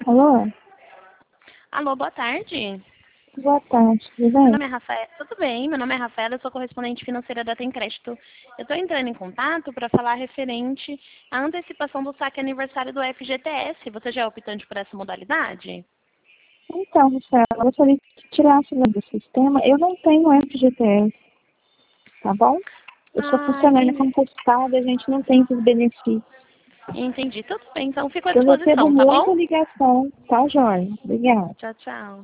Alô? Alô, boa tarde. Boa tarde, tudo Meu bem? nome é Rafael. Tudo bem? Meu nome é Rafaela, eu sou correspondente financeira da Tem Crédito. Eu estou entrando em contato para falar referente à antecipação do saque aniversário do FGTS. Você já é optante por essa modalidade? Então, Rafael, eu gostaria que tirasse do sistema. Eu não tenho FGTS, tá bom? Eu sou funcionária Entendi. concursada, a gente não tem esses benefícios. Entendi. Tudo bem, então fico à Eu recebo disposição, tá muita bom? ligação, tá, Jorge? Obrigada. Tchau, tchau.